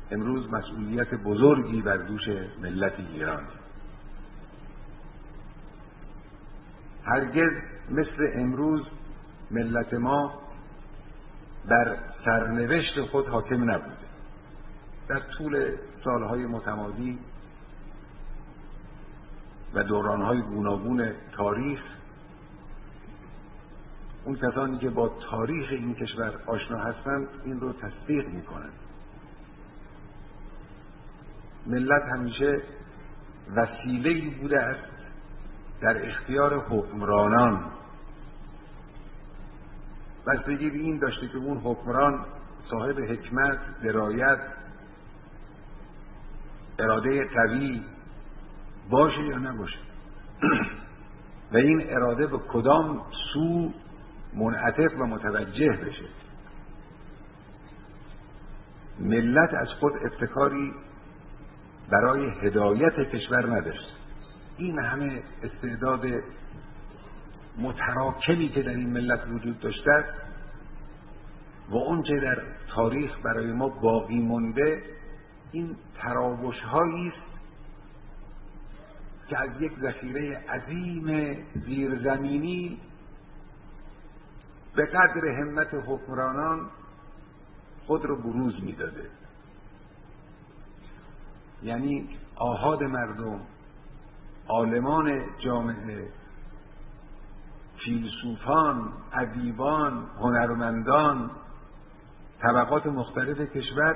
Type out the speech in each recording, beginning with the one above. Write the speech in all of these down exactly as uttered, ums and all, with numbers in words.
امروز مسئولیت بزرگی بر دوش ملت ایران. هرگز مثل امروز ملت ما بر سرنوشت خود حاکم نبوده. در طول سالهای متمادی و دورانهای گوناگون تاریخ، اون کسانی که با تاریخ این کشور آشنا هستند این رو تصدیق میکنند. ملت همیشه وسیله‌ای بوده است در اختیار حکمرانان. بستگی به این داشته که اون حکمران صاحب حکمت، درایت، اراده قوی باشه یا نباشه و این اراده به کدام سو منعطف و متوجه بشه. ملت از خود ابتکاری برای هدایت کشور نداشت. این همه استعداد متراکمی که در این ملت وجود داشته و اونچه در تاریخ برای ما باقی مونده، این تراوش هایی است که از یک ذخیره عظیم زیرزمینی به قدر همت حکمرانان خود رو بروز میداده. یعنی آحاد مردم، عالمان جامعه، فیلسوفان، ادیبان، هنرمندان، طبقات مختلف کشور،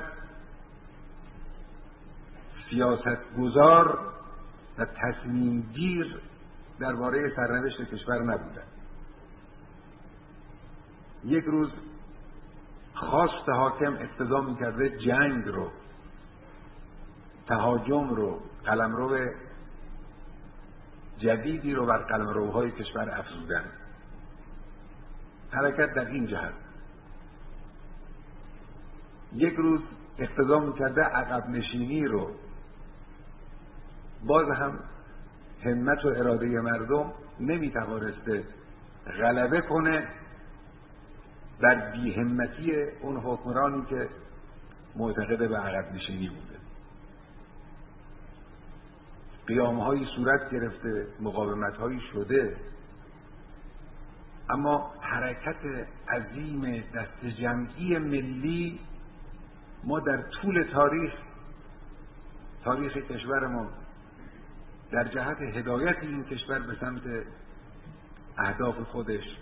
سیاستگزار و تصمیم گیر درباره سرنوشت کشور نبودند. یک روز خواست حاکم اقتضا می‌کرده جنگ رو، تهاجم رو، قلمرو جدیدی رو بر قلمروهای کشور افزودن. حرکت در این جهت. یک روز اقتضا می‌کرده عقب نشینی رو. باز هم همت و اراده مردم نمی‌توانسته غلبه کنه بر بی‌همتی اون حکمرانی که معتقد به عقب نشینی بوده. قیام‌هایی صورت گرفته، مقاومت‌هایی شده، اما حرکت عظیم دست جمعی ملی ما در طول تاریخ تاریخ کشور ما در جهت هدایت این کشور به سمت اهداف خودش،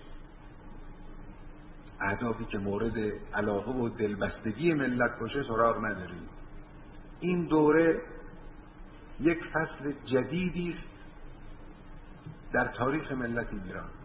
اهدافی که مورد علاقه و دلبستگی ملت باشه، سراغ نداریم. این دوره یک فصل جدیدی است در تاریخ ملت ایران.